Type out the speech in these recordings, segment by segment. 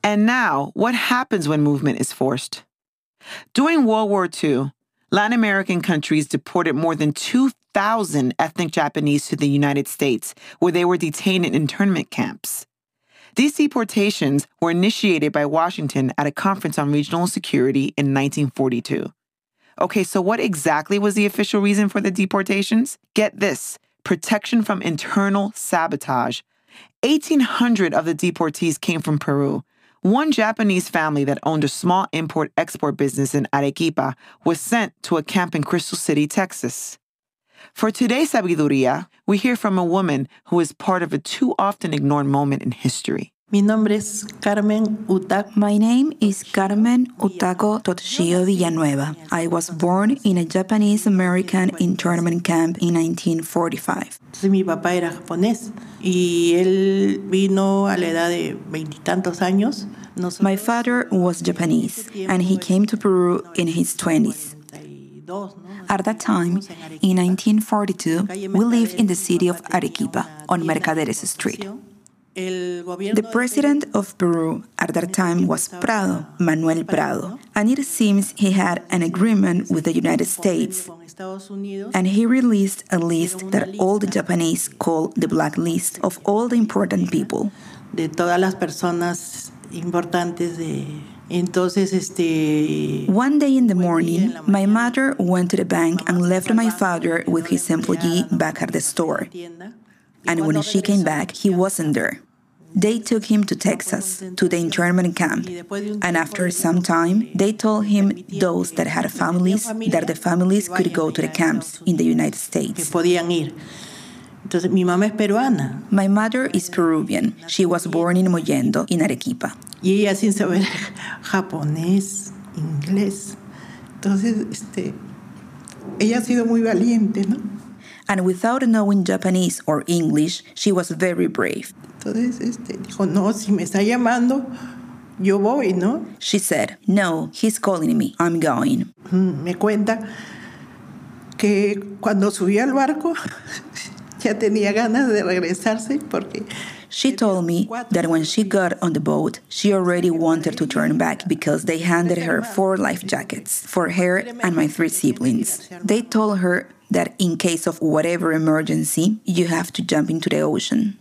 And now, what happens when movement is forced? During World War II, Latin American countries deported more than 2,000 ethnic Japanese to the United States, where they were detained in internment camps. These deportations were initiated by Washington at a conference on regional security in 1942. Okay, so what exactly was the official reason for the deportations? Get this, protection from internal sabotage. 1,800 of the deportees came from Peru. One Japanese family that owned a small import-export business in Arequipa was sent to a camp in Crystal City, Texas. For today's Sabiduría, we hear from a woman who is part of a too often ignored moment in history. My name is Carmen Utaco Toshio Villanueva. I was born in a Japanese-American internment camp in 1945. Mi papá era japonés y él vino a la edad de veintitantos años. My father was Japanese and he came to Peru in his 20s. At that time, in 1942, we lived in the city of Arequipa on Mercaderes Street. The president of Peru at that time was Prado, Manuel Prado, and it seems he had an agreement with the United States, and he released a list that all the Japanese call the black list of all the important people. De todas las personas importantes de One day in the morning, my mother went to the bank and left my father with his employee back at the store. And when she came back, he wasn't there. They took him to Texas, to the internment camp. And after some time, they told him those that had families, that the families could go to the camps in the United States. Entonces, mi mamá es peruana. My mother is Peruvian. She was born in Mollendo, in Arequipa. Y ella sin saber japonés, inglés. Entonces, ella ha sido muy valiente, ¿no? And without knowing Japanese or English, she was very brave. Entonces, dijo, no, si me está llamando, yo voy, ¿no? She said, no, he's calling me, I'm going. Me cuenta que cuando subió al barco, ya tenía ganas de regresarse porque... She told me that when she got on the boat, she already wanted to turn back because they handed her 4 life jackets for her and my 3 siblings. They told her that in case of whatever emergency, you have to jump into the ocean.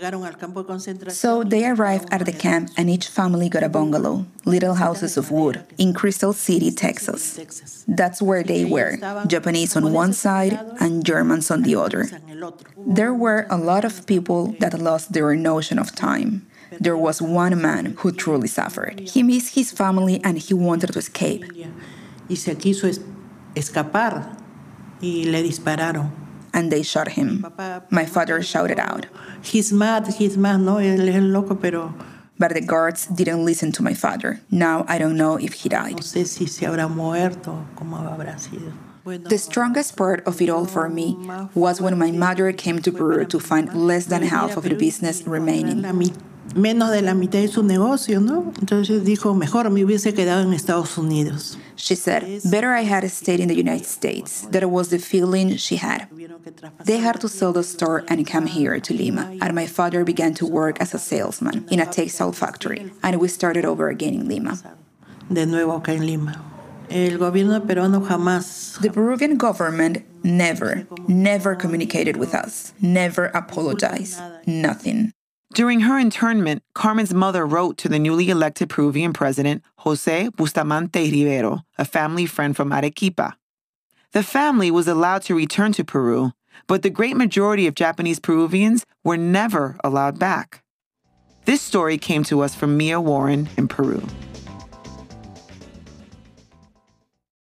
So they arrived at the camp and each family got a bungalow, little houses of wood, in Crystal City, Texas. That's where they were, Japanese on one side and Germans on the other. There were a lot of people that lost their notion of time. There was one man who truly suffered. He missed his family and he wanted to escape. Y se quiso escapar y le dispararon. And they shot him. My father shouted out, He's mad, no, él es loco, pero... But the guards didn't listen to my father. Now I don't know if he died. No sé si se habrá muerto, cómo habrá sido. The strongest part of it all for me was when my mother came to Peru to find less than half of the business remaining. Menos de la mitad de su negocio, ¿no? Entonces dijo, mejor me hubiese quedado en Estados Unidos. She said, better I had stayed in the United States. That was the feeling she had. They had to sell the store and come here to Lima, and my father began to work as a salesman in a textile factory, and we started over again in Lima. De nuevo acá en Lima. El gobierno peruano jamás... The Peruvian government never communicated with us, never apologized, nothing. During her internment, Carmen's mother wrote to the newly elected Peruvian president, José Bustamante Rivero, a family friend from Arequipa. The family was allowed to return to Peru, but the great majority of Japanese Peruvians were never allowed back. This story came to us from Mia Warren in Peru.